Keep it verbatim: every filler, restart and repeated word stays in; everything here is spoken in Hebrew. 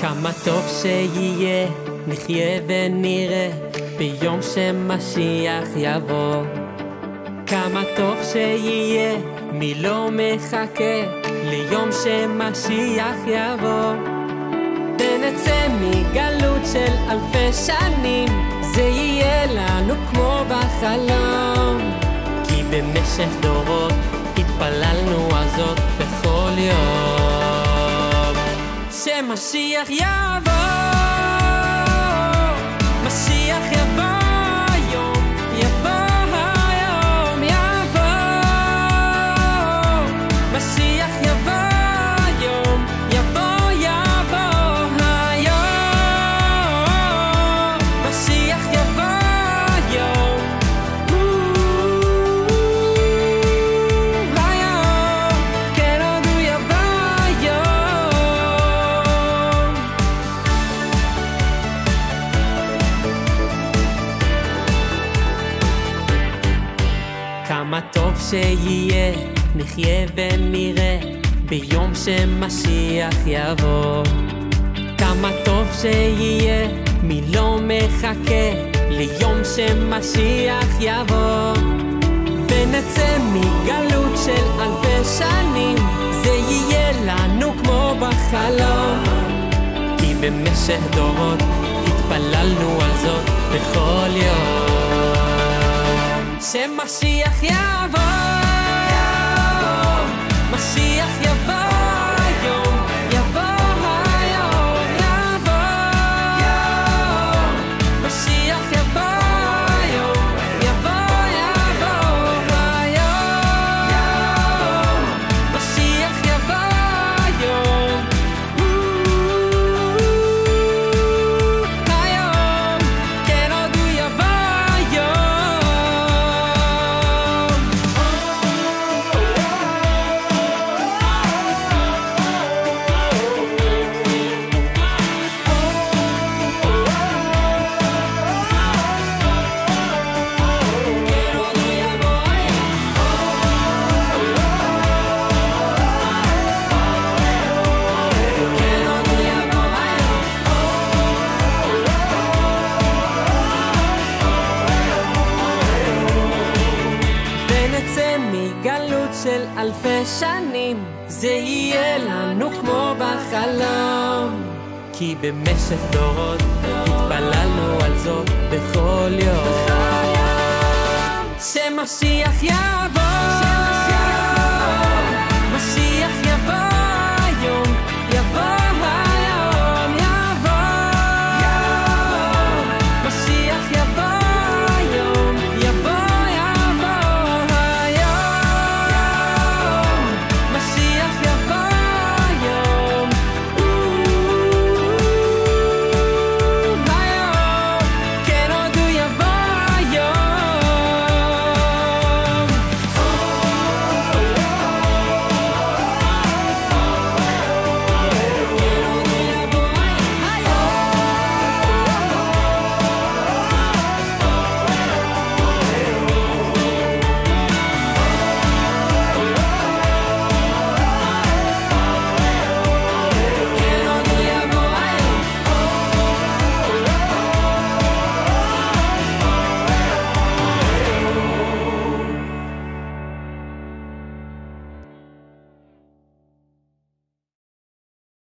כמה טוב שיהיה, נחיה ונראה ביום שמשיח יבוא. כמה טוב שיהיה, מי לא מחכה ליום שמשיח יבוא. ונצא מגלות של אלפי שנים, זה יהיה לנו כמו בחלום. כי במשך דורות התפללנו על זאת בכל יום. שמשיח יבוא, משיח יבוא היום, יבוא היום, יבוא. משיח יבוא היום, יבוא, יבוא היום. משיח יבוא היום, היום, כן עוד הוא יבוא היום. כמה טוב שיהיה, נחיה ונראה ביום שמשיח יבוא. כמה טוב שיהיה, מי לא מחכה ליום שמשיח יבוא. ונצא מגלות של אלפי שנים, זה יהיה לנו כמו בחלום. כי במשך דורות התפללנו על זאת בכל יום. שמשיח יבוא, משיח יבוא היום, יבוא היום, יבוא. משיח יבוא היום, יבוא, יבוא היום. משיח יבוא היום, היום, כן עוד הוא יבוא היום. ונצא מגלות של אלפי שנים, זה יהיה לנו כמו בחלום. כי במשך דורות התפללנו על זאת בכל יום. שמשיח יבוא,